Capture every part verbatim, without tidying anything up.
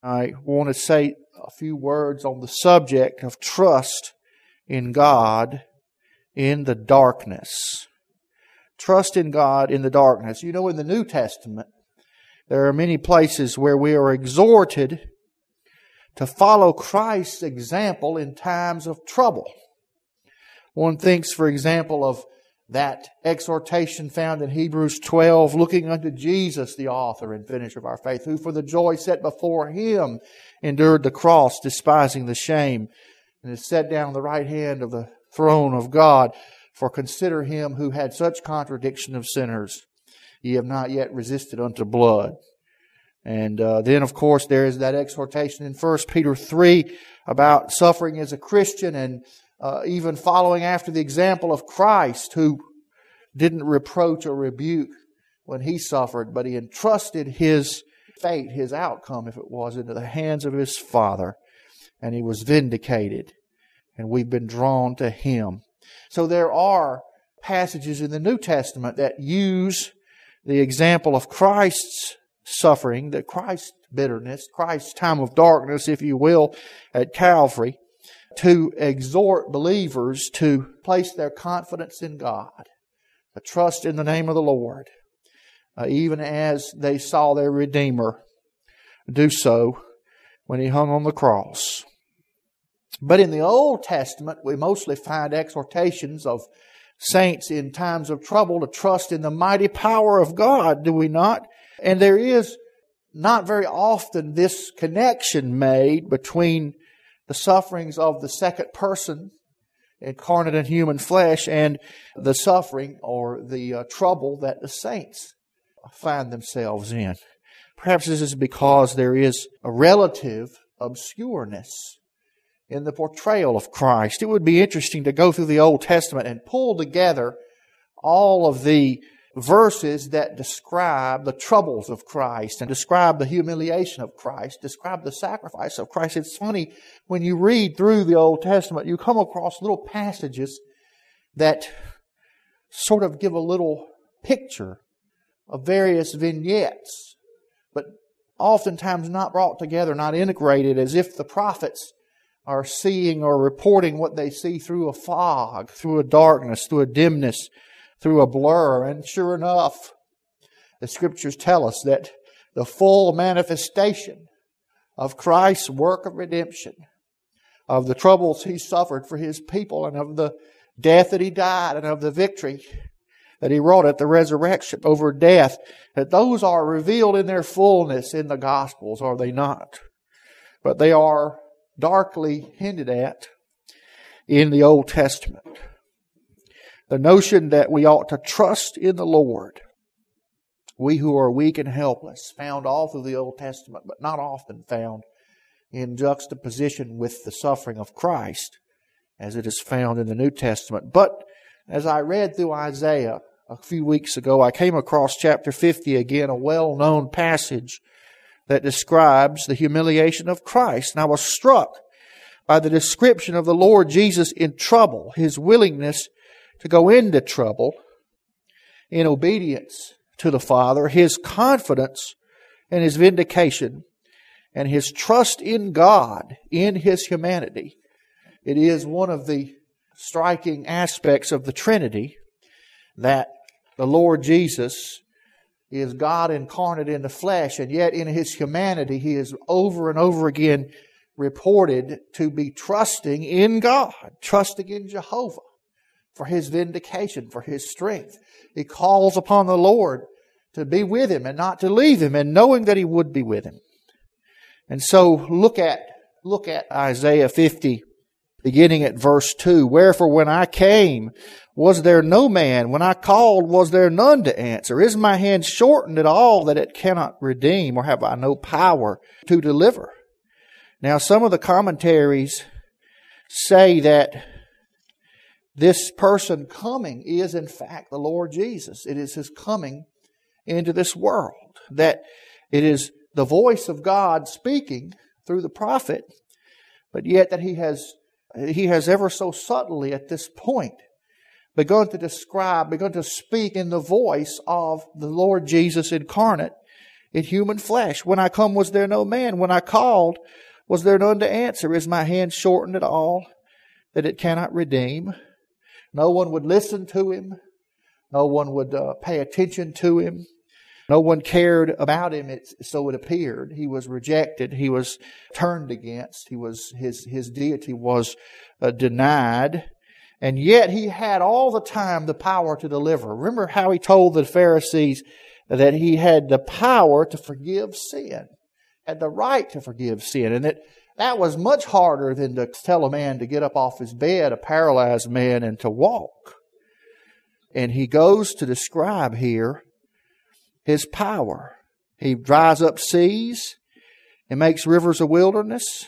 I want to say a few words on the subject of trust in God in the darkness. Trust in God in the darkness. You know, in the New Testament, there are many places where we are exhorted to follow Christ's example in times of trouble. One thinks, for example, of that exhortation found in Hebrews twelve, looking unto Jesus, the author and finisher of our faith, who for the joy set before Him endured the cross, despising the shame, and is set down on the right hand of the throne of God. For consider Him who had such contradiction of sinners. Ye have not yet resisted unto blood. And uh, then, of course, there is that exhortation in First Peter three about suffering as a Christian and uh, even following after the example of Christ, who didn't reproach or rebuke when He suffered, but He entrusted His fate, His outcome, if it was, into the hands of His Father. And He was vindicated. And we've been drawn to Him. So there are passages in the New Testament that use the example of Christ's suffering, the Christ's bitterness, Christ's time of darkness, if you will, at Calvary, to exhort believers to place their confidence in God, to trust in the name of the Lord, uh, even as they saw their Redeemer do so when He hung on the cross. But in the Old Testament, we mostly find exhortations of saints in times of trouble to trust in the mighty power of God, do we not? And there is not very often this connection made between the sufferings of the second person, incarnate in human flesh, and the suffering or the uh, trouble that the saints find themselves in. Perhaps this is because there is a relative obscureness in the portrayal of Christ. It would be interesting to go through the Old Testament and pull together all of the verses that describe the troubles of Christ and describe the humiliation of Christ, describe the sacrifice of Christ. It's funny, when you read through the Old Testament, you come across little passages that sort of give a little picture of various vignettes, but oftentimes not brought together, not integrated, as if the prophets are seeing or reporting what they see through a fog, through a darkness, through a dimness, through a blur. And sure enough, the Scriptures tell us that the full manifestation of Christ's work of redemption, of the troubles He suffered for His people, and of the death that He died, and of the victory that He wrought at the resurrection over death, that those are revealed in their fullness in the Gospels, are they not? But they are darkly hinted at in the Old Testament. The notion that we ought to trust in the Lord, we who are weak and helpless, found all through the Old Testament, but not often found in juxtaposition with the suffering of Christ, as it is found in the New Testament. But as I read through Isaiah a few weeks ago, I came across chapter fifty again, a well-known passage that describes the humiliation of Christ. And I was struck by the description of the Lord Jesus in trouble, His willingness to go into trouble in obedience to the Father, His confidence and His vindication, and His trust in God in His humanity. It is one of the striking aspects of the Trinity that the Lord Jesus is God incarnate in the flesh, and yet in His humanity He is over and over again reported to be trusting in God, trusting in Jehovah for His vindication, for His strength. He calls upon the Lord to be with Him and not to leave Him, and knowing that He would be with Him. And so look at, look at Isaiah fifty, beginning at verse two. Wherefore when I came, was there no man? When I called, was there none to answer? Is my hand shortened at all that it cannot redeem, or have I no power to deliver? Now some of the commentaries say that this person coming is in fact the Lord Jesus. It is His coming into this world. That it is the voice of God speaking through the prophet, but yet that He has He has ever so subtly at this point begun to describe, begun to speak in the voice of the Lord Jesus incarnate in human flesh. When I come, was there no man? When I called, was there none to answer? Is my hand shortened at all, that it cannot redeem? No one would listen to him. No one would uh, pay attention to him. No one cared about him, it, so it appeared. He was rejected. He was turned against. He was his his deity was uh, denied. And yet he had all the time the power to deliver. Remember how he told the Pharisees that he had the power to forgive sin, had the right to forgive sin, and that that was much harder than to tell a man to get up off his bed, a paralyzed man, and to walk. And he goes to describe here His power. He dries up seas. He makes rivers a wilderness.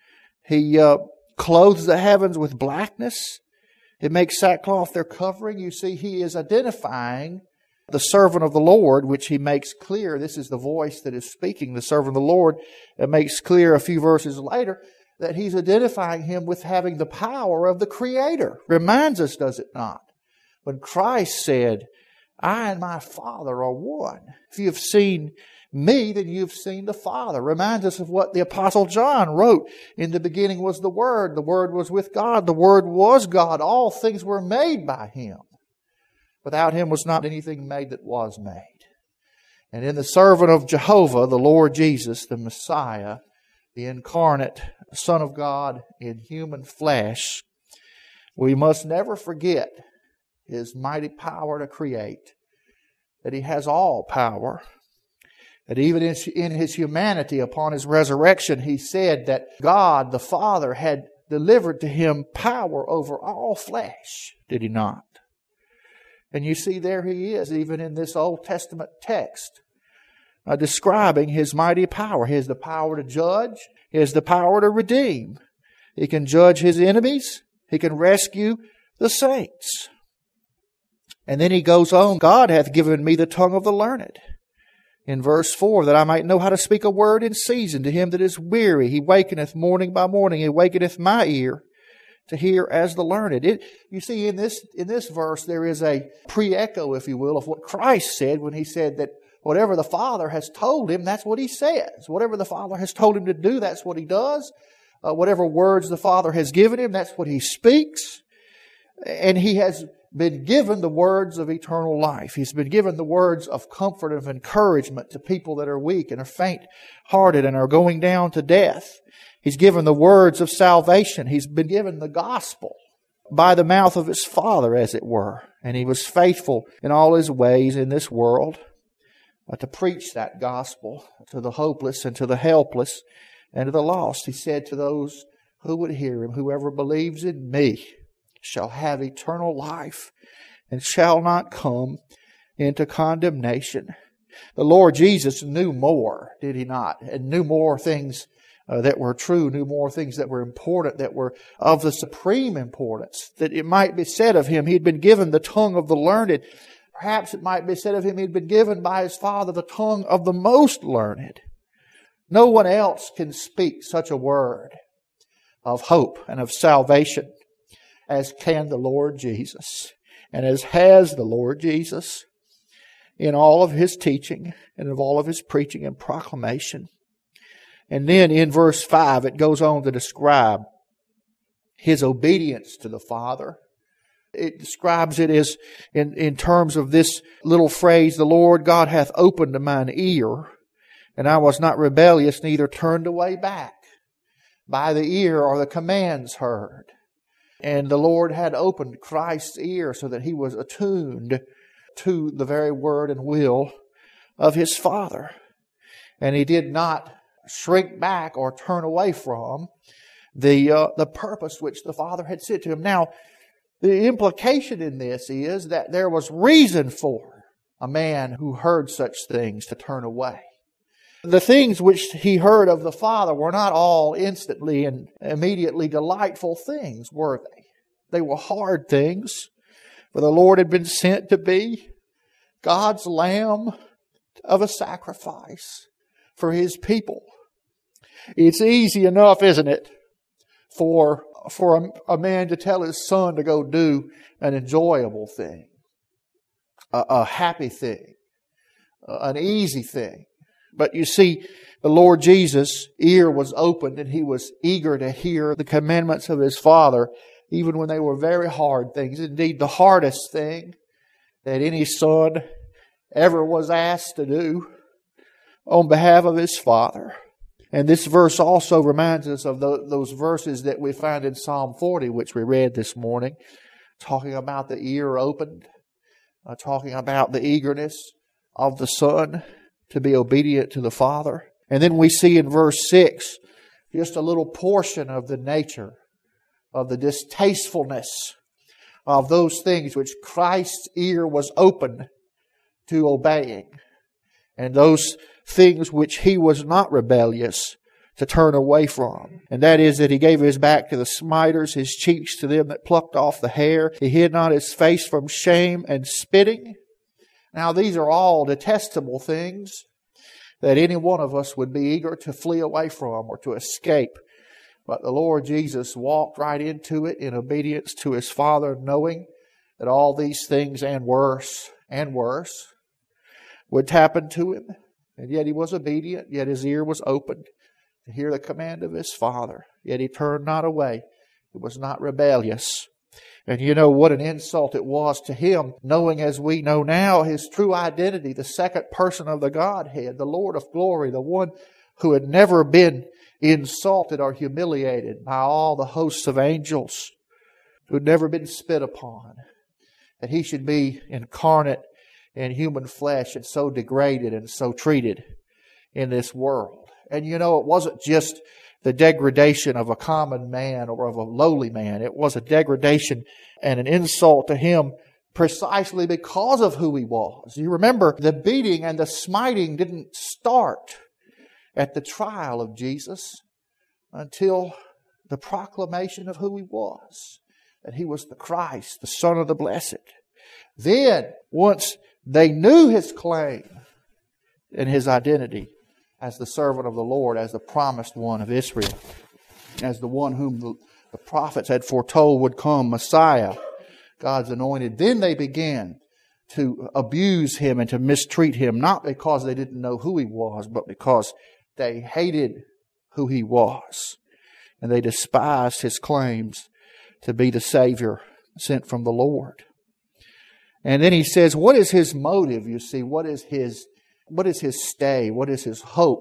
He uh, clothes the heavens with blackness. He makes sackcloth their covering. You see, he is identifying the servant of the Lord, which he makes clear. This is the voice that is speaking, the servant of the Lord. It makes clear a few verses later that he's identifying him with having the power of the Creator. Reminds us, does it not? When Christ said, I and my Father are one. If you have seen me, then you've seen the Father. Reminds us of what the Apostle John wrote. In the beginning was the Word. The Word was with God. The Word was God. All things were made by Him. Without Him was not anything made that was made. And in the servant of Jehovah, the Lord Jesus, the Messiah, the incarnate Son of God in human flesh, we must never forget His mighty power to create, that He has all power, that even in His humanity upon His resurrection, He said that God the Father had delivered to Him power over all flesh, did He not? And you see there He is, even in this Old Testament text, uh, describing His mighty power. He has the power to judge. He has the power to redeem. He can judge His enemies. He can rescue the saints. And then he goes on, God hath given me the tongue of the learned. In verse four, that I might know how to speak a word in season to him that is weary. He wakeneth morning by morning. He wakeneth my ear to hear as the learned. It, you see, in this, in this verse, there is a pre-echo, if you will, of what Christ said when He said that whatever the Father has told Him, that's what He says. Whatever the Father has told Him to do, that's what He does. Uh, whatever words the Father has given Him, that's what He speaks. And He has been given the words of eternal life. He's been given the words of comfort and of encouragement to people that are weak and are faint-hearted and are going down to death. He's given the words of salvation. He's been given the gospel by the mouth of His Father, as it were. And He was faithful in all His ways in this world uh, to preach that gospel to the hopeless and to the helpless and to the lost. He said to those who would hear Him, whoever believes in me shall have eternal life and shall not come into condemnation. The Lord Jesus knew more, did He not? And knew more things uh, that were true, knew more things that were important, that were of the supreme importance. That it might be said of Him, He'd been given the tongue of the learned. Perhaps it might be said of Him, He'd been given by His Father the tongue of the most learned. No one else can speak such a word of hope and of salvation as can the Lord Jesus, and as has the Lord Jesus in all of His teaching and of all of His preaching and proclamation. And then in verse five, it goes on to describe His obedience to the Father. It describes it as in, in terms of this little phrase, the Lord God hath opened mine ear, and I was not rebellious, neither turned away back. By the ear are the commands heard. And the Lord had opened Christ's ear so that He was attuned to the very word and will of His Father. And He did not shrink back or turn away from the uh, the purpose which the Father had said to Him. Now, the implication in this is that there was reason for a man who heard such things to turn away. The things which he heard of the Father were not all instantly and immediately delightful things, were they? They were hard things. For the Lord had been sent to be God's Lamb of a sacrifice for His people. It's easy enough, isn't it, for, for a, a man to tell his son to go do an enjoyable thing, a, a happy thing, an easy thing. But you see, the Lord Jesus' ear was opened and He was eager to hear the commandments of His Father, even when they were very hard things. Indeed, the hardest thing that any son ever was asked to do on behalf of his Father. And this verse also reminds us of the, those verses that we find in Psalm forty, which we read this morning, talking about the ear opened, uh, talking about the eagerness of the Son to be obedient to the Father. And then we see in verse six just a little portion of the nature of the distastefulness of those things which Christ's ear was open to obeying, and those things which He was not rebellious to turn away from. And that is that He gave His back to the smiters, His cheeks to them that plucked off the hair. He hid not His face from shame and spitting. Now these are all detestable things that any one of us would be eager to flee away from or to escape. But the Lord Jesus walked right into it in obedience to His Father, knowing that all these things and worse and worse would happen to Him. And yet He was obedient, yet His ear was opened to hear the command of His Father. Yet He turned not away. He was not rebellious. And you know what an insult it was to Him, knowing as we know now His true identity, the second person of the Godhead, the Lord of glory, the one who had never been insulted or humiliated by all the hosts of angels, who had never been spit upon, that He should be incarnate in human flesh and so degraded and so treated in this world. And you know, it wasn't just the degradation of a common man or of a lowly man. It was a degradation and an insult to Him precisely because of who He was. You remember, the beating and the smiting didn't start at the trial of Jesus until the proclamation of who He was, that He was the Christ, the Son of the Blessed. Then, once they knew His claim and His identity as the servant of the Lord, as the promised one of Israel, as the one whom the, the prophets had foretold would come, Messiah, God's anointed, then they began to abuse Him and to mistreat Him, not because they didn't know who He was, but because they hated who He was. And they despised His claims to be the Savior sent from the Lord. And then He says, what is His motive, you see? What is His, what is His stay? What is His hope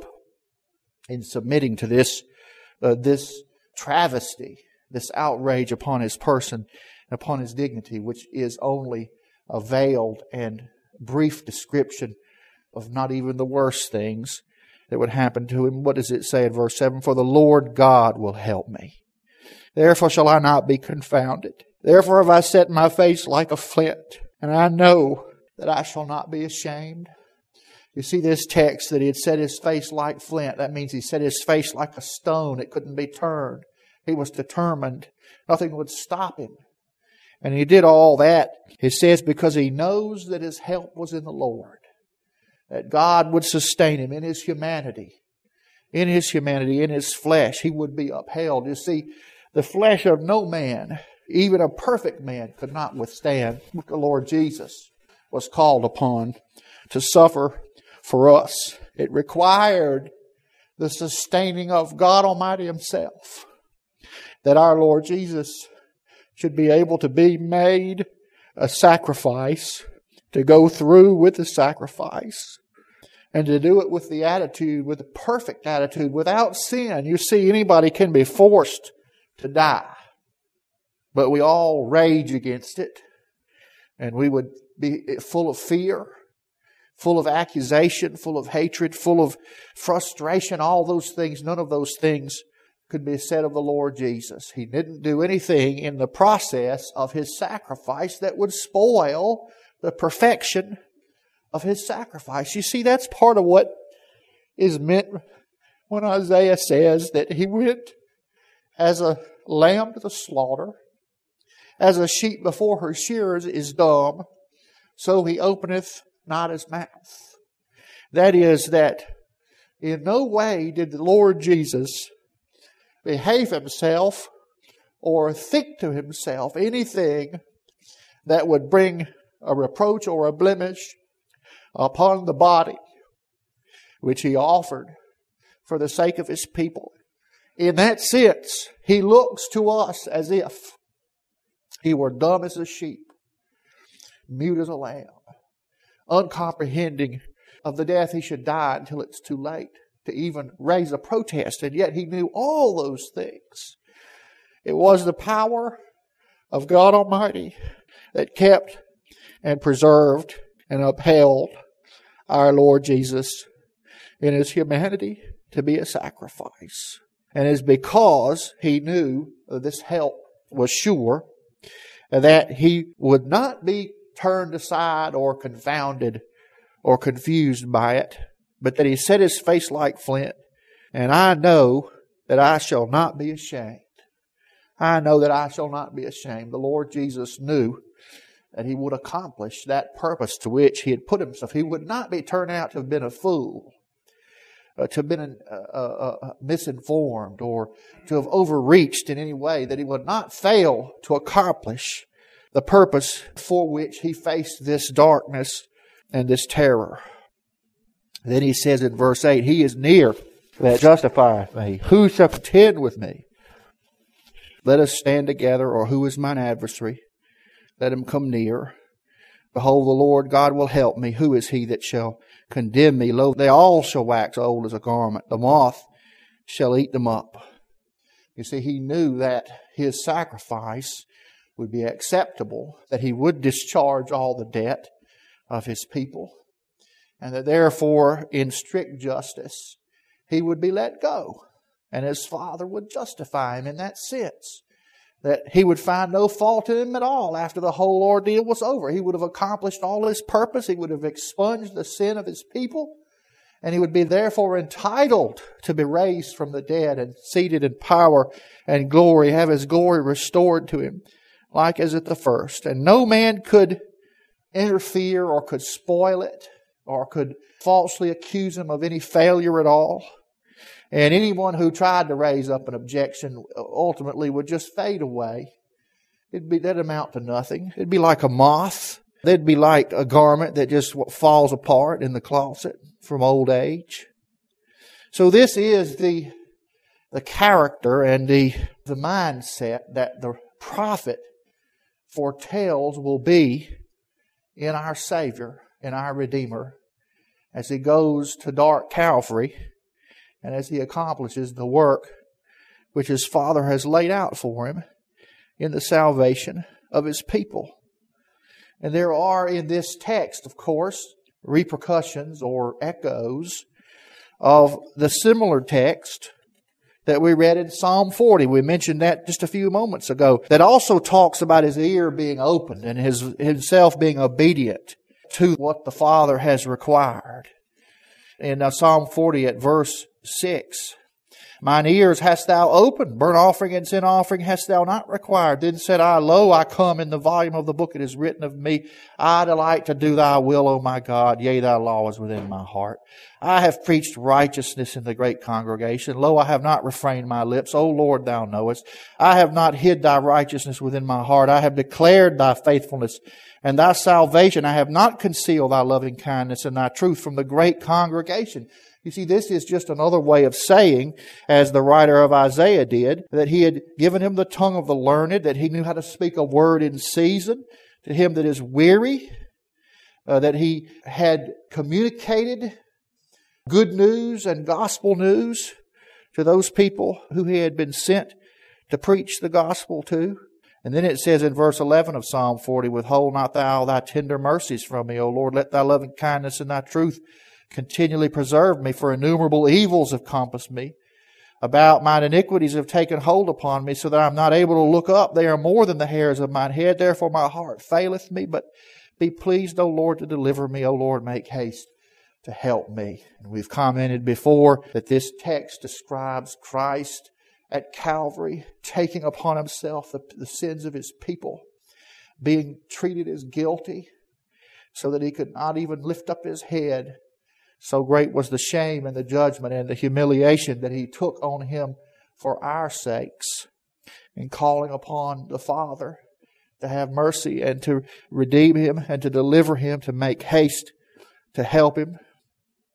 in submitting to this, uh, this travesty, this outrage upon His person and upon His dignity, which is only a veiled and brief description of not even the worst things that would happen to Him? What does it say in verse seven? For the Lord God will help me. Therefore shall I not be confounded. Therefore have I set my face like a flint, and I know that I shall not be ashamed. You see this text that He had set His face like flint. That means He set His face like a stone. It couldn't be turned. He was determined. Nothing would stop Him. And He did all that, it says, because He knows that His help was in the Lord. That God would sustain Him in His humanity. In His humanity, in His flesh, He would be upheld. You see, the flesh of no man, even a perfect man, could not withstand what the Lord Jesus was called upon to suffer for us. It required the sustaining of God Almighty Himself, that our Lord Jesus should be able to be made a sacrifice, to go through with the sacrifice, and to do it with the attitude, with the perfect attitude, without sin. You see, anybody can be forced to die, but we all rage against it, and we would be full of fear, full of accusation, full of hatred, full of frustration, all those things. None of those things could be said of the Lord Jesus. He didn't do anything in the process of His sacrifice that would spoil the perfection of His sacrifice. You see, that's part of what is meant when Isaiah says that He went as a lamb to the slaughter, as a sheep before her shearers is dumb, so He openeth not His mouth. That is, that in no way did the Lord Jesus behave Himself or think to Himself anything that would bring a reproach or a blemish upon the body which He offered for the sake of His people. In that sense, He looks to us as if He were dumb as a sheep, mute as a lamb, uncomprehending of the death He should die until it's too late to even raise a protest. And yet He knew all those things. It was the power of God Almighty that kept and preserved and upheld our Lord Jesus in His humanity to be a sacrifice. And it's because He knew that this help was sure, and that He would not be turned aside or confounded or confused by it, but that He set His face like flint. And I know that I shall not be ashamed. I know that I shall not be ashamed. The Lord Jesus knew that He would accomplish that purpose to which He had put Himself. He would not be turned out to have been a fool, uh, to have been uh, uh, uh, misinformed, or to have overreached in any way, that He would not fail to accomplish the purpose for which He faced this darkness and this terror. Then He says in verse eight, He is near that justifieth me. Who shall contend with me? Let us stand together, or who is mine adversary? Let him come near. Behold, the Lord God will help me. Who is he that shall condemn me? Lo, they all shall wax old as a garment. The moth shall eat them up. You see, He knew that His sacrifice would be acceptable, that He would discharge all the debt of His people, and that therefore, in strict justice, He would be let go. And His Father would justify Him in that sense, that He would find no fault in Him at all after the whole ordeal was over. He would have accomplished all His purpose. He would have expunged the sin of His people. And He would be therefore entitled to be raised from the dead and seated in power and glory, have His glory restored to Him, like as at the first. And no man could interfere or could spoil it or could falsely accuse Him of any failure at all. And anyone who tried to raise up an objection ultimately would just fade away. It'd be, that'd amount to nothing. It'd be like a moth. They'd be like a garment that just falls apart in the closet from old age. So this is the, the character and the, the mindset that the prophet foretells will be in our Savior, in our Redeemer, as He goes to dark Calvary, and as He accomplishes the work which His Father has laid out for Him in the salvation of His people. And there are in this text, of course, repercussions or echoes of the similar text that we read in Psalm forty. We mentioned that just a few moments ago. That also talks about His ear being opened and His Himself being obedient to what the Father has required. In Psalm forty at verse six, Mine ears hast Thou opened, burnt offering and sin offering hast Thou not required. Then said I, Lo, I come, in the volume of the book it is written of me, I delight to do Thy will, O my God, yea, Thy law is within my heart. I have preached righteousness in the great congregation. Lo, I have not refrained my lips. O Lord, Thou knowest. I have not hid Thy righteousness within my heart. I have declared Thy faithfulness and Thy salvation. I have not concealed Thy loving kindness and Thy truth from the great congregation. You see, this is just another way of saying, as the writer of Isaiah did, that He had given him the tongue of the learned, that he knew how to speak a word in season to him that is weary, uh, that He had communicated good news and gospel news to those people who He had been sent to preach the gospel to. And then it says in verse eleven of Psalm forty, Withhold not Thou Thy tender mercies from me, O Lord, let Thy loving kindness and Thy truth continually preserve me, for innumerable evils have compassed me. About mine iniquities have taken hold upon me, so that I am not able to look up. They are more than the hairs of mine head. Therefore my heart faileth me. But be pleased, O Lord, to deliver me. O Lord, make haste to help me. And we've commented before that this text describes Christ at Calvary, taking upon Himself the, the sins of His people, being treated as guilty, so that He could not even lift up His head. So great was the shame and the judgment and the humiliation that He took on Him for our sakes, in calling upon the Father to have mercy and to redeem Him and to deliver Him, to make haste to help Him.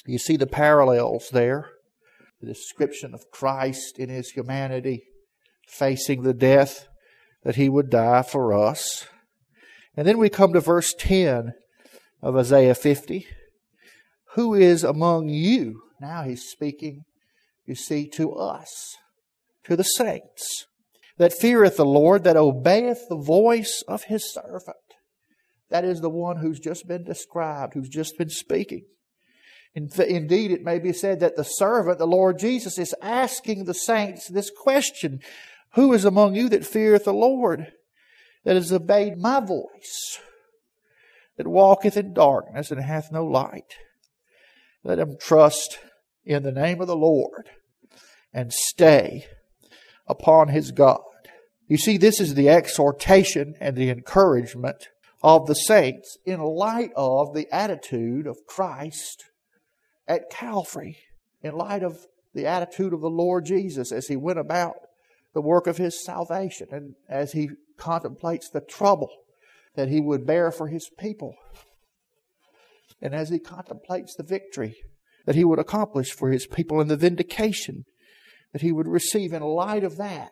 You see the parallels there. The description of Christ in His humanity, facing the death that He would die for us. And then we come to verse ten of Isaiah fifty. Who is among you? Now He's speaking, you see, to us, to the saints, that feareth the Lord, that obeyeth the voice of His servant. That is the one who's just been described, who's just been speaking. Indeed, it may be said that the servant, the Lord Jesus, is asking the saints this question: who is among you that feareth the Lord, that has obeyed my voice, that walketh in darkness and hath no light? Let him trust in the name of the Lord and stay upon his God. You see, this is the exhortation and the encouragement of the saints in light of the attitude of Christ at Calvary, in light of the attitude of the Lord Jesus as He went about the work of His salvation and as He contemplates the trouble that He would bear for His people, and as He contemplates the victory that He would accomplish for His people and the vindication that He would receive. In light of that,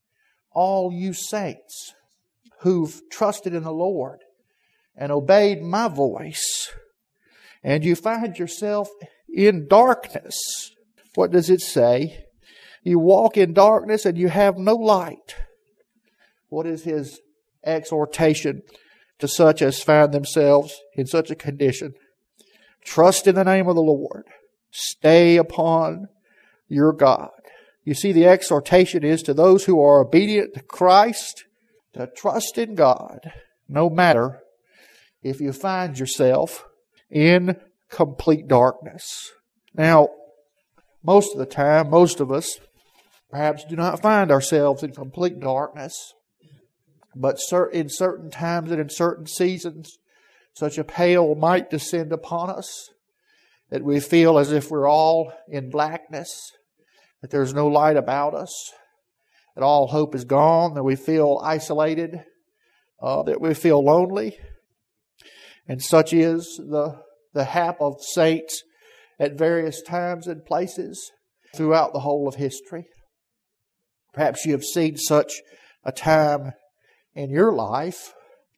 all you saints who've trusted in the Lord and obeyed my voice, and you find yourself in darkness, what does it say? You walk in darkness and you have no light. What is His exhortation to such as find themselves in such a condition? Trust in the name of the Lord. Stay upon your God. You see, the exhortation is to those who are obedient to Christ to trust in God, no matter if you find yourself in complete darkness. Now, most of the time, most of us perhaps do not find ourselves in complete darkness, but in certain times and in certain seasons, such a pale might descend upon us that we feel as if we're all in blackness, that there's no light about us, that all hope is gone, that we feel isolated, uh, that we feel lonely. And such is the, the hap of saints at various times and places throughout the whole of history. Perhaps you have seen such a time in your life.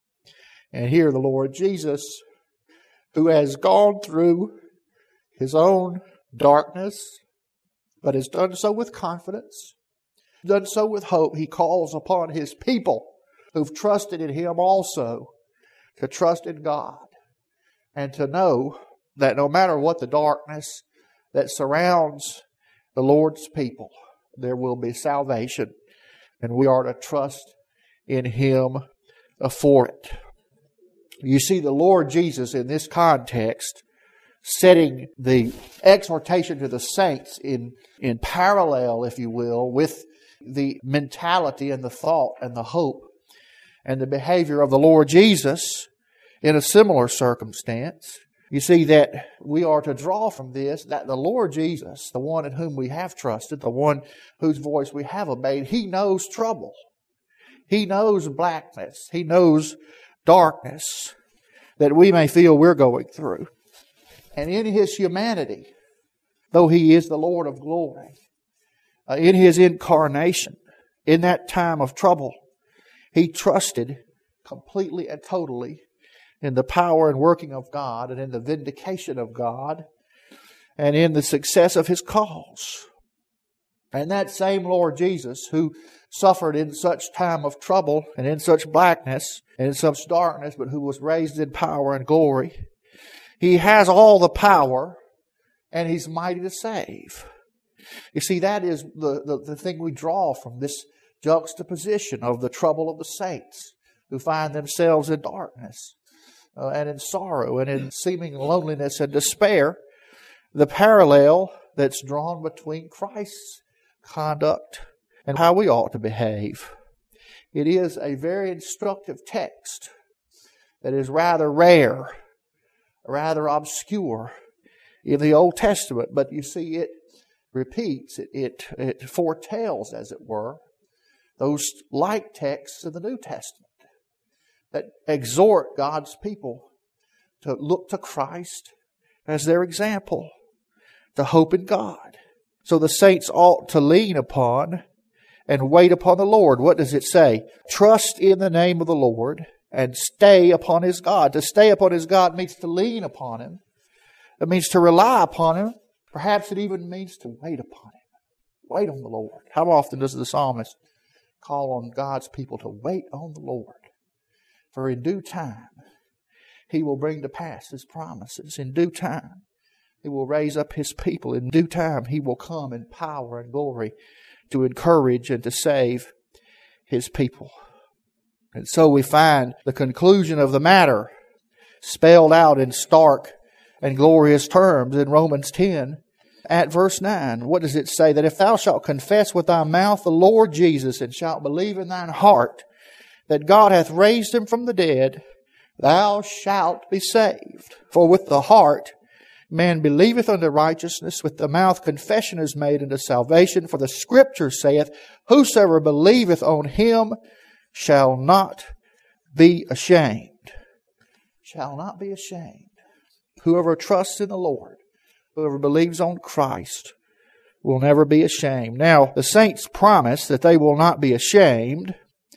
And here the Lord Jesus, who has gone through His own darkness, but has done so with confidence, done so with hope. He calls upon His people who've trusted in Him also to trust in God and to know that no matter what the darkness that surrounds the Lord's people, there will be salvation, and we are to trust in Him for it. You see the Lord Jesus in this context setting the exhortation to the saints in, in parallel, if you will, with the mentality and the thought and the hope and the behavior of the Lord Jesus in a similar circumstance. You see that we are to draw from this that the Lord Jesus, the one in whom we have trusted, the one whose voice we have obeyed, He knows trouble. He knows blackness. He knows darkness that we may feel we're going through. And in His humanity, though He is the Lord of glory, uh, in His incarnation, in that time of trouble, He trusted completely and totally in the power and working of God and in the vindication of God and in the success of His cause. And that same Lord Jesus who suffered in such time of trouble and in such blackness and in such darkness, but who was raised in power and glory, He has all the power and He's mighty to save. You see, that is the, the, the thing we draw from this juxtaposition of the trouble of the saints who find themselves in darkness uh, and in sorrow and in seeming loneliness and despair. The parallel that's drawn between Christ's conduct and how we ought to behave. It is a very instructive text that is rather rare, rather obscure in the Old Testament, but you see it repeats, it, it, it foretells, as it were, those like texts of the New Testament that exhort God's people to look to Christ as their example, to hope in God. So the saints ought to lean upon and wait upon the Lord. What does it say? Trust in the name of the Lord and stay upon His God. To stay upon His God means to lean upon Him. It means to rely upon Him. Perhaps it even means to wait upon Him. Wait on the Lord. How often does the psalmist call on God's people to wait on the Lord? For in due time, He will bring to pass His promises. In due time, He will raise up His people. In due time, He will come in power and glory to encourage and to save His people. And so we find the conclusion of the matter spelled out in stark and glorious terms in Romans ten at verse nine. What does it say? That if thou shalt confess with thy mouth the Lord Jesus and shalt believe in thine heart that God hath raised Him from the dead, thou shalt be saved. For with the heart man believeth unto righteousness, with the mouth confession is made unto salvation. For the Scripture saith, whosoever believeth on Him shall not be ashamed. Shall not be ashamed. Whoever trusts in the Lord, whoever believes on Christ, will never be ashamed. Now, the saints promise that they will not be ashamed.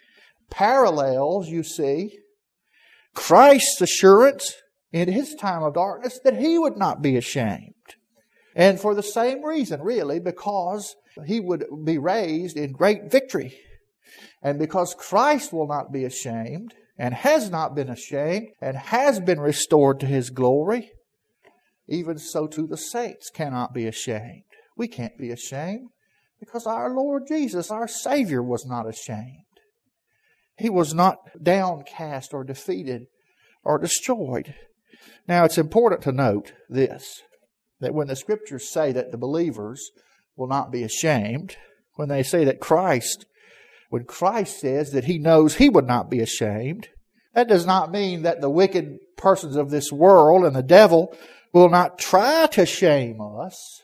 Parallels, you see, Christ's assurance in His time of darkness that He would not be ashamed. And for the same reason, really, because He would be raised in great victory. And because Christ will not be ashamed, and has not been ashamed, and has been restored to His glory, even so too the saints cannot be ashamed. We can't be ashamed because our Lord Jesus, our Savior, was not ashamed. He was not downcast or defeated or destroyed. Now, it's important to note this, that when the Scriptures say that the believers will not be ashamed, when they say that Christ, when Christ says that He knows He would not be ashamed, that does not mean that the wicked persons of this world and the devil will not try to shame us.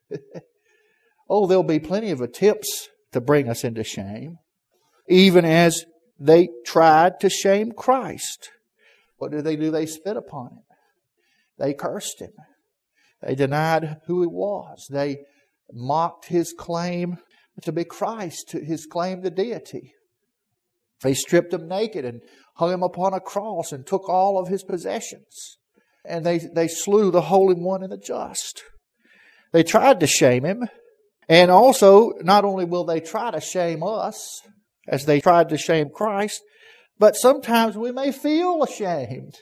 Oh, there'll be plenty of attempts to bring us into shame, even as they tried to shame Christ. What did they do? They spit upon Him. They cursed Him. They denied who He was. They mocked His claim to be Christ, His claim to deity. They stripped Him naked and hung Him upon a cross and took all of His possessions. And they, they slew the Holy One and the just. They tried to shame Him. And also, not only will they try to shame us, as they tried to shame Christ, but sometimes we may feel ashamed.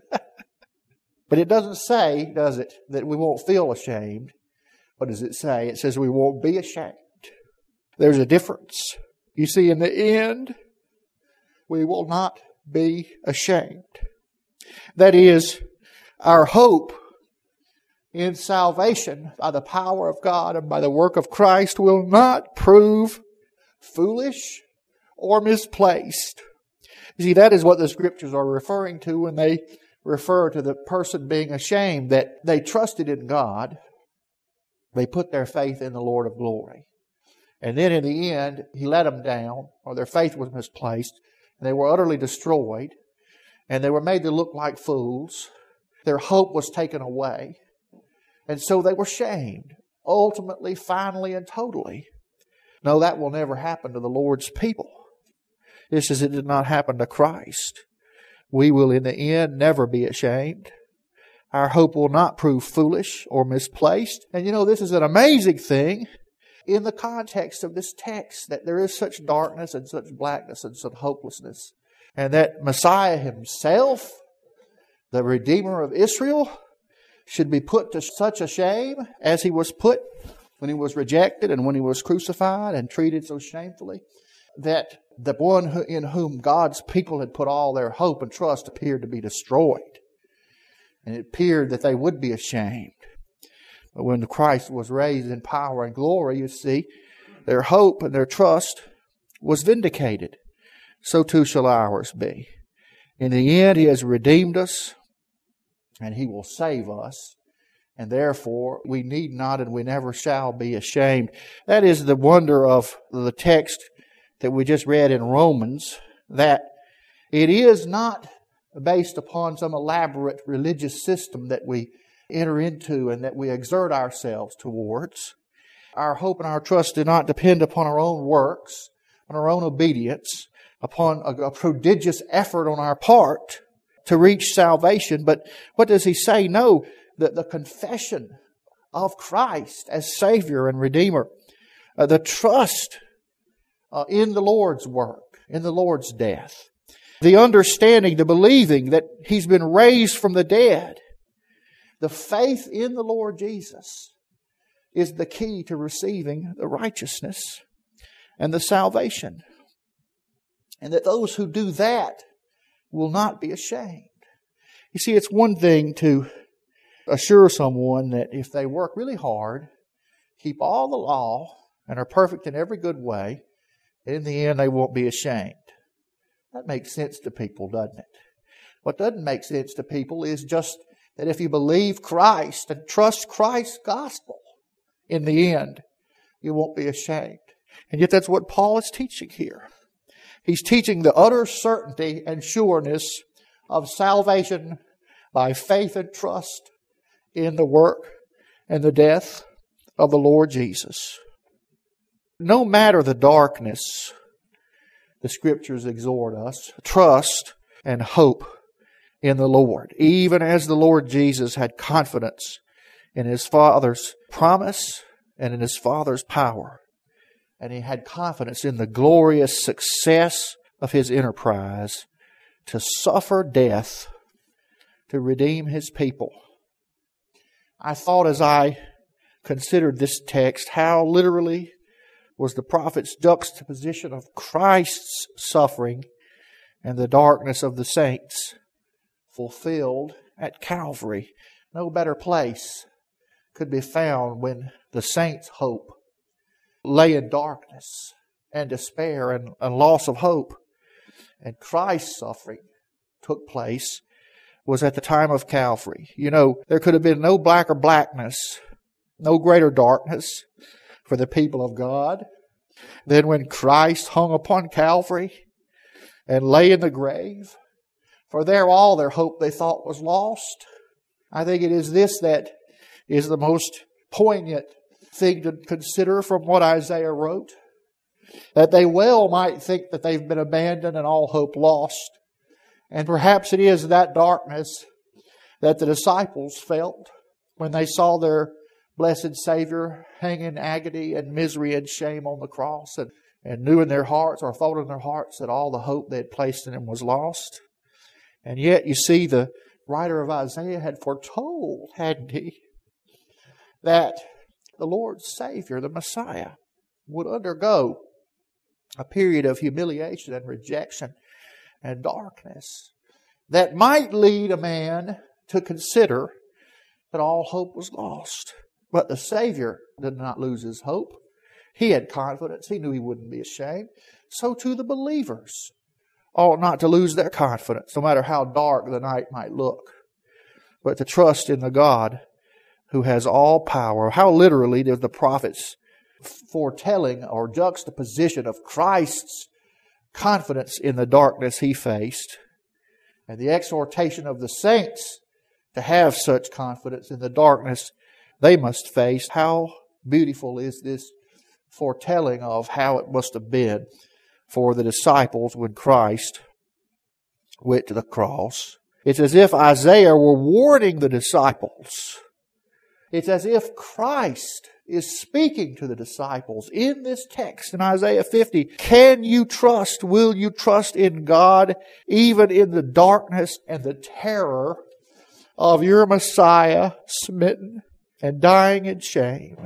But it doesn't say, does it, that we won't feel ashamed. What does it say? It says we won't be ashamed. There's a difference. You see, in the end, we will not be ashamed. That is, our hope in salvation by the power of God and by the work of Christ will not prove foolish or misplaced. You see, that is what the Scriptures are referring to when they refer to the person being ashamed, that they trusted in God. They put their faith in the Lord of glory. And then in the end, He let them down, or their faith was misplaced, and they were utterly destroyed, and they were made to look like fools. Their hope was taken away. And so they were shamed, ultimately, finally, and totally. No, that will never happen to the Lord's people. Just as it did not happen to Christ. We will in the end never be ashamed. Our hope will not prove foolish or misplaced. And you know, this is an amazing thing in the context of this text, that there is such darkness and such blackness and such hopelessness. And that Messiah Himself, the Redeemer of Israel, should be put to such a shame as He was put when He was rejected and when He was crucified and treated so shamefully, that the one who, in whom God's people had put all their hope and trust appeared to be destroyed. And it appeared that they would be ashamed. But when Christ was raised in power and glory, you see, their hope and their trust was vindicated. So too shall ours be. In the end, He has redeemed us, and He will save us. And therefore, we need not and we never shall be ashamed. That is the wonder of the text that we just read in Romans, that it is not based upon some elaborate religious system that we enter into and that we exert ourselves towards. Our hope and our trust do not depend upon our own works, on our own obedience, upon a, a prodigious effort on our part to reach salvation. But what does he say? No, the, the confession of Christ as Savior and Redeemer, uh, the trust uh, in the Lord's work, in the Lord's death, the understanding, the believing that He's been raised from the dead, the faith in the Lord Jesus is the key to receiving the righteousness and the salvation. And that those who do that will not be ashamed. You see, it's one thing to assure someone that if they work really hard, keep all the law, and are perfect in every good way, that in the end they won't be ashamed. That makes sense to people, doesn't it? What doesn't make sense to people is just that if you believe Christ and trust Christ's gospel, in the end, you won't be ashamed. And yet that's what Paul is teaching here. He's teaching the utter certainty and sureness of salvation by faith and trust in the work and the death of the Lord Jesus. No matter the darkness, the Scriptures exhort us, trust and hope in the Lord, even as the Lord Jesus had confidence in His Father's promise and in His Father's power. And He had confidence in the glorious success of His enterprise to suffer death to redeem His people. I thought as I considered this text, how literally was the prophet's juxtaposition of Christ's suffering and the darkness of the saints fulfilled at Calvary. No better place could be found when the saints' hope lay in darkness and despair and, and loss of hope. And Christ's suffering took place was at the time of Calvary. You know, there could have been no blacker blackness, no greater darkness for the people of God than when Christ hung upon Calvary and lay in the grave. For there all their hope they thought was lost. I think it is this that is the most poignant thing to consider from what Isaiah wrote. That they well might think that they've been abandoned and all hope lost. And perhaps it is that darkness that the disciples felt when they saw their blessed Savior hang in agony and misery and shame on the cross, and, and knew in their hearts or thought in their hearts that all the hope they had placed in Him was lost. And yet, you see, the writer of Isaiah had foretold, hadn't he, that the Lord's Savior, the Messiah, would undergo a period of humiliation and rejection and darkness that might lead a man to consider that all hope was lost. But the Savior did not lose His hope. He had confidence. He knew He wouldn't be ashamed. So too the believers ought not to lose their confidence, no matter how dark the night might look, but to trust in the God who has all power. How literally did the prophets foretelling or juxtaposition of Christ's confidence in the darkness He faced, and the exhortation of the saints to have such confidence in the darkness they must face. How beautiful is this foretelling of how it must have been for the disciples when Christ went to the cross. It's as if Isaiah were warning the disciples. It's as if Christ is speaking to the disciples in this text in Isaiah fifty. Can you trust, will you trust in God even in the darkness and the terror of your Messiah smitten and dying in shame?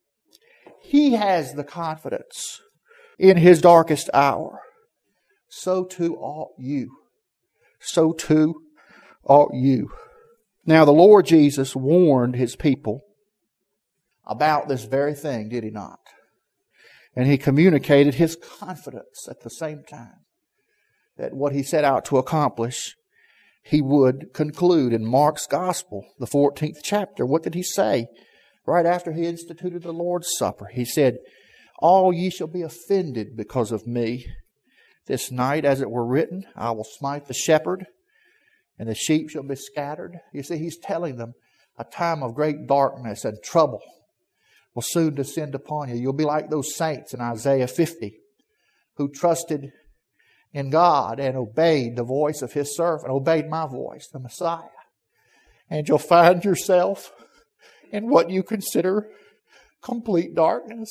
He has the confidence in His darkest hour. So too ought you. So too ought you. Now the Lord Jesus warned His people about this very thing, did He not? And He communicated His confidence at the same time that what He set out to accomplish, He would conclude. In Mark's Gospel, the fourteenth chapter, what did He say? Right after He instituted the Lord's Supper, He said, "All ye shall be offended because of me. This night, as it were written, I will smite the shepherd, and the sheep shall be scattered." You see, He's telling them a time of great darkness and trouble will soon descend upon you. You'll be like those saints in Isaiah fifty who trusted in God and obeyed the voice of His servant, obeyed my voice, the Messiah. And you'll find yourself in what you consider complete darkness.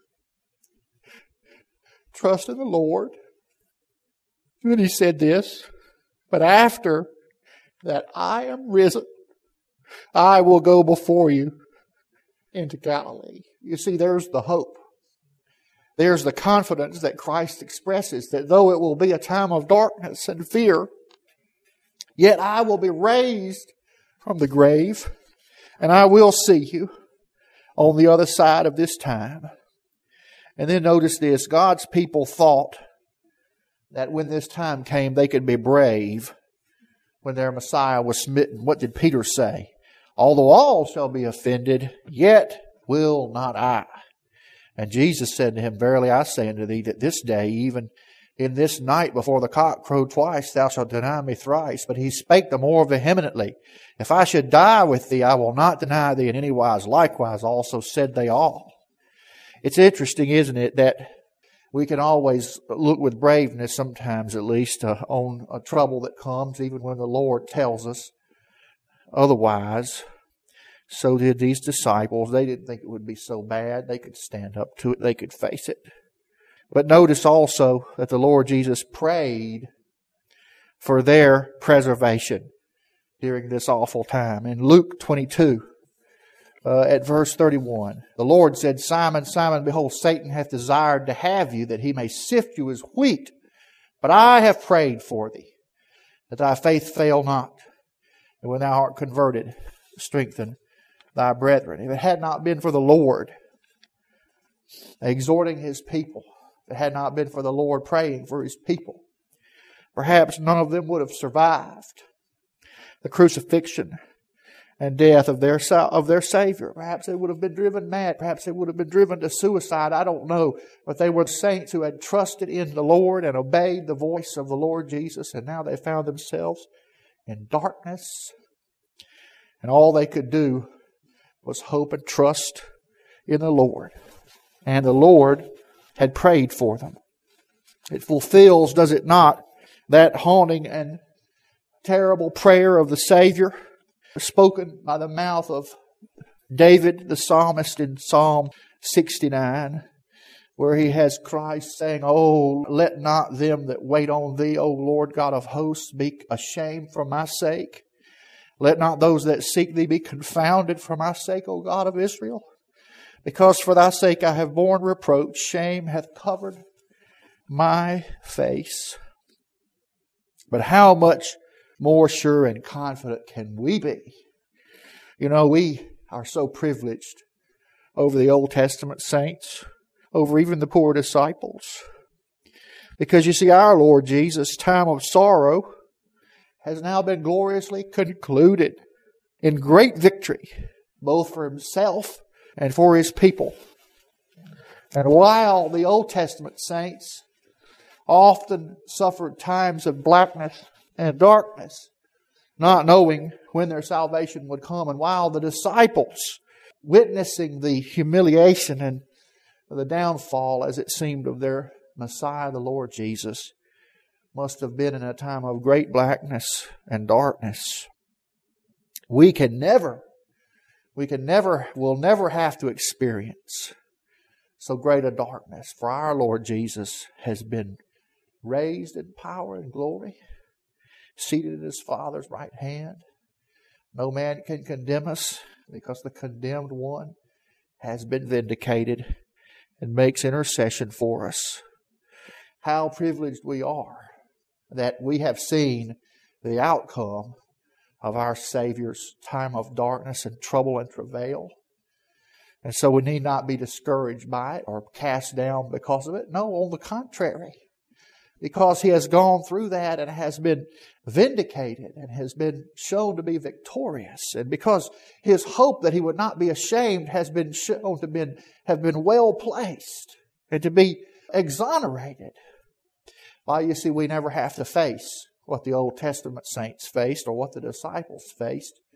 Trust in the Lord. And then He said this, but after that I am risen, I will go before you into Galilee. You see, there's the hope. There's the confidence that Christ expresses, that though it will be a time of darkness and fear, yet I will be raised from the grave, and I will see you on the other side of this time. And then notice this, God's people thought that when this time came, they could be brave when their Messiah was smitten. What did Peter say? Although all shall be offended, yet will not I. And Jesus said to him, verily I say unto thee that this day, even in this night before the cock crow twice, thou shalt deny me thrice. But he spake the more vehemently, if I should die with thee, I will not deny thee in any wise. Likewise also said they all. It's interesting, isn't it, that we can always look with braveness, sometimes at least, uh, on a trouble that comes, even when the Lord tells us otherwise. So did these disciples. They didn't think it would be so bad. They could stand up to it. They could face it. But notice also that the Lord Jesus prayed for their preservation during this awful time. In Luke twenty-two, uh, at verse thirty-one, the Lord said, Simon, Simon, behold, Satan hath desired to have you, that he may sift you as wheat. But I have prayed for thee, that thy faith fail not. And when thou art converted, strengthen thy brethren. If it had not been for the Lord exhorting His people, if it had not been for the Lord praying for His people, perhaps none of them would have survived the crucifixion and death of their of their Savior. Perhaps they would have been driven mad. Perhaps they would have been driven to suicide. I don't know. But they were saints who had trusted in the Lord and obeyed the voice of the Lord Jesus, and now they found themselves in darkness. And all they could do was hope and trust in the Lord. And the Lord had prayed for them. It fulfills, does it not, that haunting and terrible prayer of the Savior spoken by the mouth of David, the psalmist, in Psalm sixty-nine, where he has Christ saying, Oh, let not them that wait on Thee, O Lord God of hosts, be ashamed for my sake. Let not those that seek Thee be confounded for my sake, O God of Israel. Because for Thy sake I have borne reproach, shame hath covered my face. But how much more sure and confident can we be? You know, we are so privileged over the Old Testament saints, over even the poor disciples. Because you see, our Lord Jesus' time of sorrow has now been gloriously concluded in great victory, both for Himself and for His people. And while the Old Testament saints often suffered times of blackness and darkness, not knowing when their salvation would come, and while the disciples, witnessing the humiliation and the downfall, as it seemed, of their Messiah, the Lord Jesus, must have been in a time of great blackness and darkness. We can never, we can never, will never have to experience so great a darkness, for our Lord Jesus has been raised in power and glory, seated at His Father's right hand. No man can condemn us, because the condemned one has been vindicated and makes intercession for us. How privileged we are that we have seen the outcome of our Savior's time of darkness and trouble and travail. And so we need not be discouraged by it or cast down because of it. No, on the contrary. Because He has gone through that and has been vindicated and has been shown to be victorious. And because His hope that He would not be ashamed has been shown to been, have been well placed and to be exonerated. Well, you see, we never have to face what the Old Testament saints faced or what the disciples faced.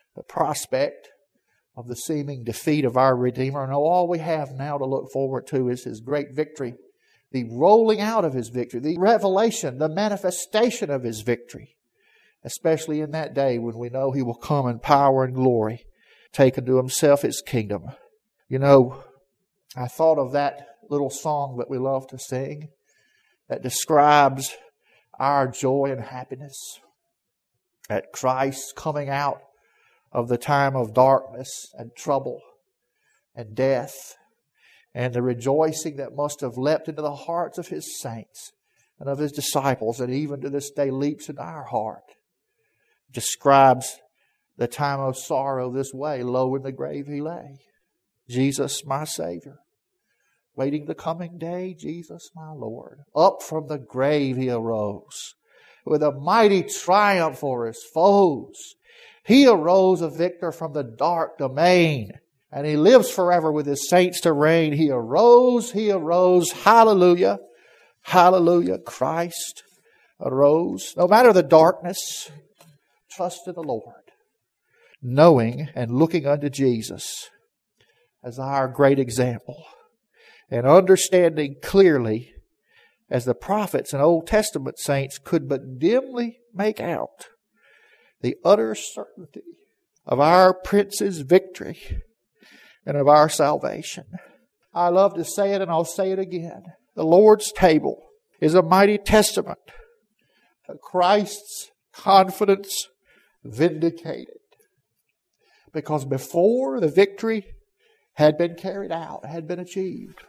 the prospect of the seeming defeat of our Redeemer. And all we have now to look forward to is His great victory, the rolling out of His victory, the revelation, the manifestation of His victory, especially in that day when we know He will come in power and glory, take unto Himself His kingdom. You know, I thought of that little song that we love to sing that describes our joy and happiness at Christ coming out of the time of darkness and trouble and death, and the rejoicing that must have leapt into the hearts of His saints and of His disciples, and even to this day leaps in our heart. Describes the time of sorrow this way: low in the grave He lay, Jesus my Savior. Waiting the coming day, Jesus my Lord. Up from the grave He arose with a mighty triumph for His foes. He arose a victor from the dark domain, and He lives forever with His saints to reign. He arose, He arose. Hallelujah. Hallelujah. Christ arose. No matter the darkness, trust in the Lord, knowing and looking unto Jesus as our great example, and understanding clearly, as the prophets and Old Testament saints could but dimly make out, the utter certainty of our Prince's victory and of our salvation. I love to say it, and I'll say it again. The Lord's table is a mighty testament to Christ's confidence vindicated. Because before the victory had been carried out, had been achieved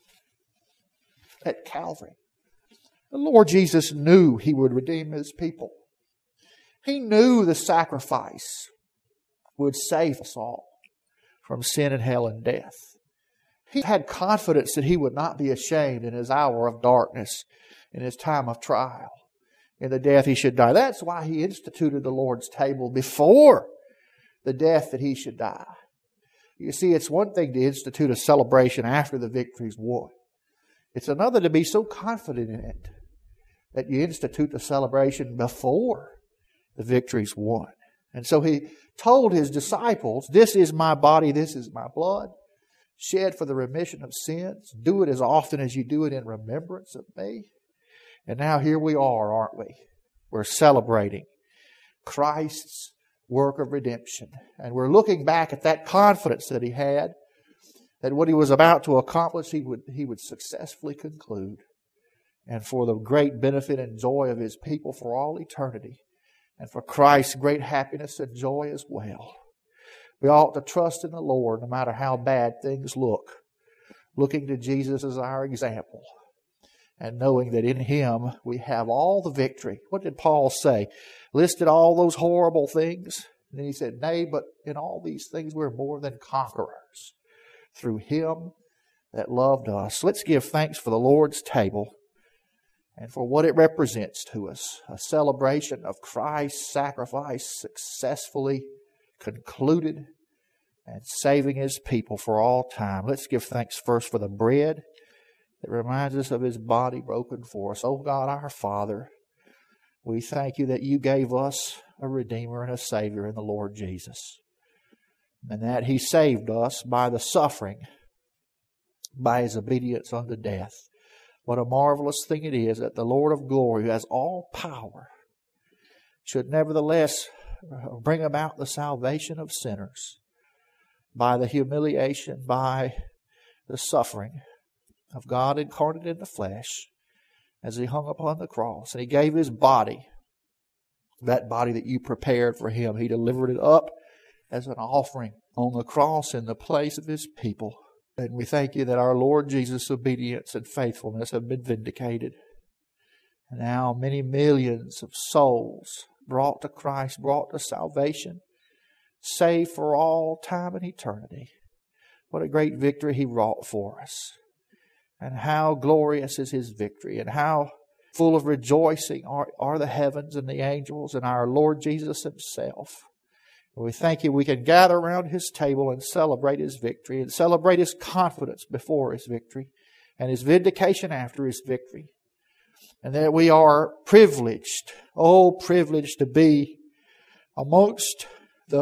at Calvary, the Lord Jesus knew He would redeem His people. He knew the sacrifice would save us all from sin and hell and death. He had confidence that He would not be ashamed in His hour of darkness, in His time of trial, in the death He should die. That's why He instituted the Lord's table before the death that He should die. You see, it's one thing to institute a celebration after the victory's won. It's another to be so confident in it that you institute the celebration before the victory's won. And so He told His disciples, "This is my body, this is my blood, shed for the remission of sins. Do it as often as you do it in remembrance of me." And now here we are, aren't we? We're celebrating Christ's work of redemption. And we're looking back at that confidence that He had, that what He was about to accomplish, He would, he would successfully conclude. And for the great benefit and joy of His people for all eternity, and for Christ's great happiness and joy as well, we ought to trust in the Lord no matter how bad things look, looking to Jesus as our example, and knowing that in Him we have all the victory. What did Paul say? Listed all those horrible things. And then he said, "Nay, but in all these things we're more than conquerors through Him that loved us." Let's give thanks for the Lord's table and for what it represents to us. A celebration of Christ's sacrifice successfully concluded and saving His people for all time. Let's give thanks first for the bread that reminds us of His body broken for us. Oh God, our Father, we thank You that You gave us a Redeemer and a Savior in the Lord Jesus, and that He saved us by the suffering, by His obedience unto death. What a marvelous thing it is that the Lord of glory, who has all power, should nevertheless bring about the salvation of sinners by the humiliation, by the suffering of God incarnate in the flesh as He hung upon the cross. And He gave His body, that body that You prepared for Him. He delivered it up as an offering on the cross in the place of His people. And we thank You that our Lord Jesus' obedience and faithfulness have been vindicated. And now many millions of souls brought to Christ, brought to salvation, saved for all time and eternity. What a great victory He wrought for us. And how glorious is His victory, and how full of rejoicing are, are the heavens and the angels and our Lord Jesus Himself. And we thank You we can gather around His table and celebrate His victory, and celebrate His confidence before His victory, and His vindication after His victory. And that we are privileged, oh privileged to be amongst the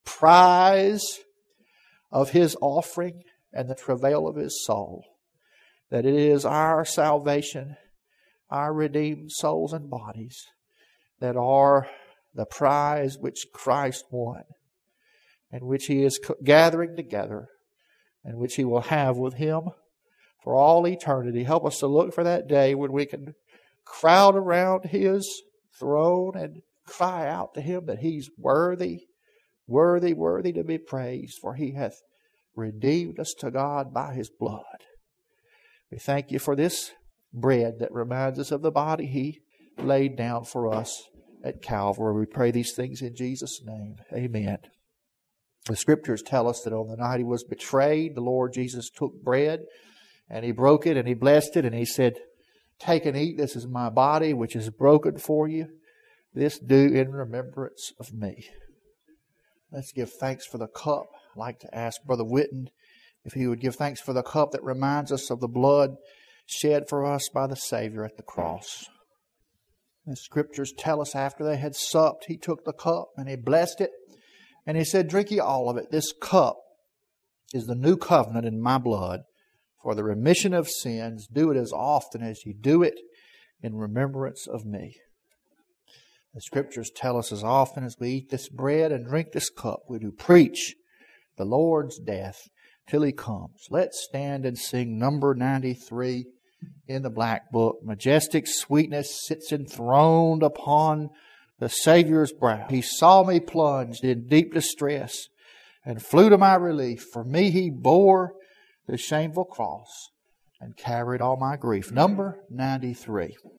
prize of His offering and the travail of His soul. That it is our salvation, our redeemed souls and bodies, that are the prize which Christ won, and which He is gathering together, and which He will have with Him for all eternity. Help us to look for that day when we can crowd around His throne and cry out to Him that He's worthy, worthy, worthy to be praised, for He hath redeemed us to God by His blood. We thank You for this bread that reminds us of the body He laid down for us at Calvary. We pray these things in Jesus' name. Amen. The Scriptures tell us that on the night He was betrayed, the Lord Jesus took bread and He broke it and He blessed it and He said, "Take and eat. This is my body which is broken for you. This do in remembrance of me." Let's give thanks for the cup. I'd like to ask Brother Whitten if he would give thanks for the cup that reminds us of the blood shed for us by the Savior at the cross. The Scriptures tell us after they had supped, He took the cup and He blessed it and He said, "Drink ye all of it. This cup is the new covenant in my blood for the remission of sins. Do it as often as ye do it in remembrance of me." The Scriptures tell us as often as we eat this bread and drink this cup, we do preach the Lord's death till He comes. Let's stand and sing number ninety-three in the Black Book. Majestic sweetness sits enthroned upon the Savior's brow. He saw me plunged in deep distress and flew to my relief. For me He bore the shameful cross and carried all my grief. Number ninety-three.